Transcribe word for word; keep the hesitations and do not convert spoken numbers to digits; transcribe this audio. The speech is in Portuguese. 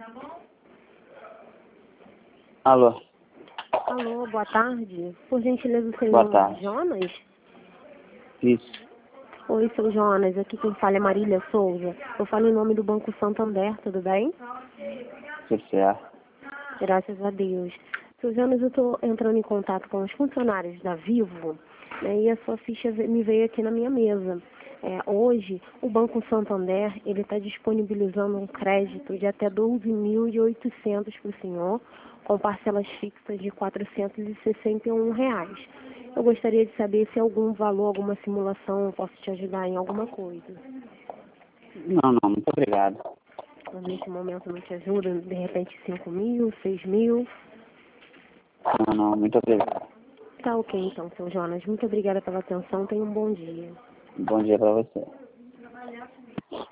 Alô? Alô, boa tarde. Por gentileza, o Boa senhor tarde. Jonas? Isso. Oi, seu Jonas. Aqui quem fala é Marília Souza. Eu falo em nome do Banco Santander, tudo bem? Tudo certo. Graças a Deus. Seu Jonas, eu estou entrando em contato com os funcionários da Vivo, né, e a sua ficha ve- me veio aqui na minha mesa. É, hoje, o Banco Santander ele está disponibilizando um crédito de até doze mil e oitocentos para o senhor, com parcelas fixas de quatrocentos e sessenta e um reais. Eu gostaria de saber se algum valor, alguma simulação, eu posso te ajudar em alguma coisa. Não, não, muito obrigado. Nesse momento não te ajuda, de repente cinco mil, seis mil. Não, não, muito obrigado. Tá ok então, seu Jonas. Muito obrigada pela atenção. Tenha um bom dia. Bom dia pra você.